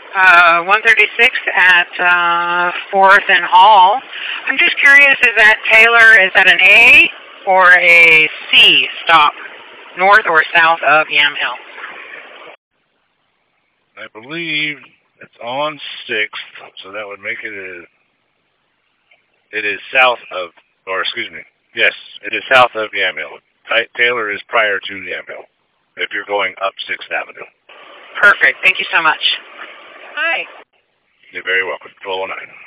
136 at 4th and Hall. I'm just curious, is that Taylor, is that an A or a C stop, north or south of Yamhill? I believe it's on 6th, so that would make it is south of, or excuse me, yes, it is south of Yamhill. Taylor is prior to Yamhill, if you're going up 6th Avenue. Perfect. Thank you so much. Hi. You're very welcome. 1209.